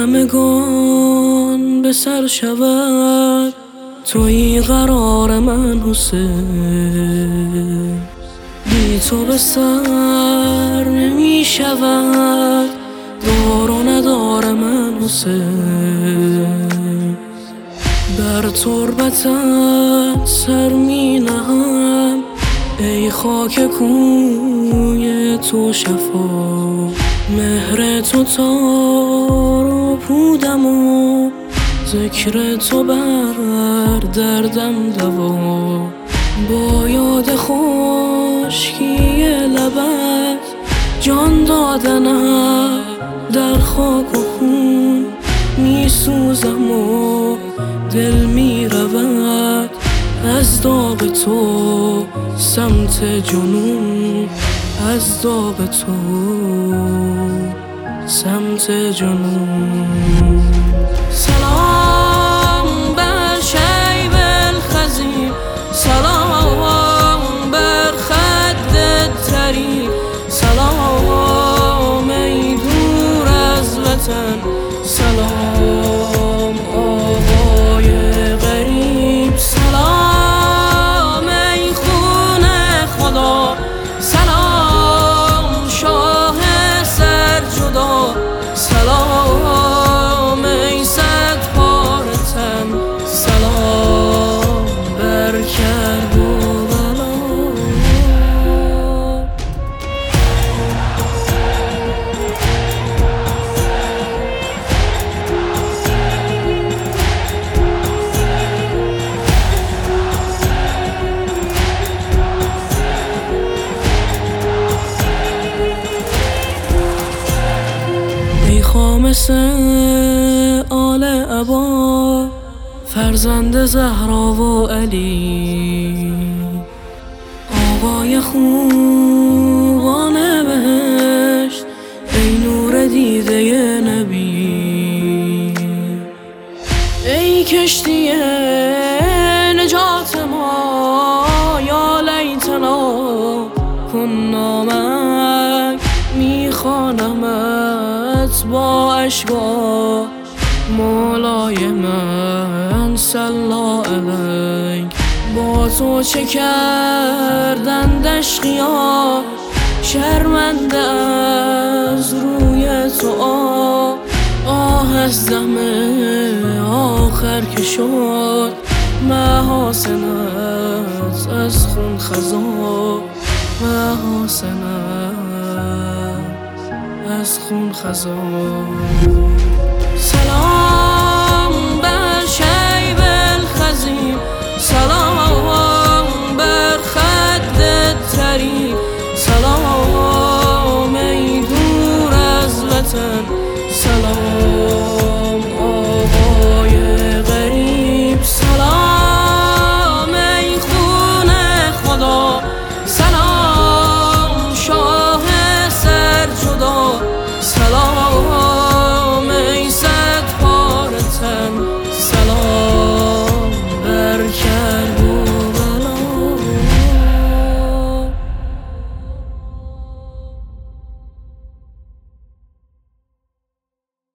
همگان به سر شود، تویی قرار من حسین. بی تو به سر نمی شود دار و ندار من حسین. بر تربتت سر می نهم ای خاک کوی تو شفا. مهر تو تار و پودم و ذکر تو بر دردم دوا. با یاد خشکی لبت جان دادنم در خاک و خون می سوزم و دل می رود از داغ تو سمت جنون، از داغ تو سمت جنون. سلام بر شیب الخزی، سلام بر خد تری، سلام ای دور از وطن، سلام آقای غریب، سلام ای خون خدا، سلام شاه سرجدا، سلام ای صد پاره تن، سلام بر کرب و بلا. ای خامس آل عبا، فرزند زهرا و علی، آقای خوبان بهشت، ای نور دیده نبی، ای کشتی نجات ما، یا لیتنا کنا معک. میخوانمت با اشکا مولای من صلا علیک. با تو چه کردند اشقیا، شرمنده از روی تو آه از دم آخر که شد محاسنت از خون خزا، محاسنت از خون خزا.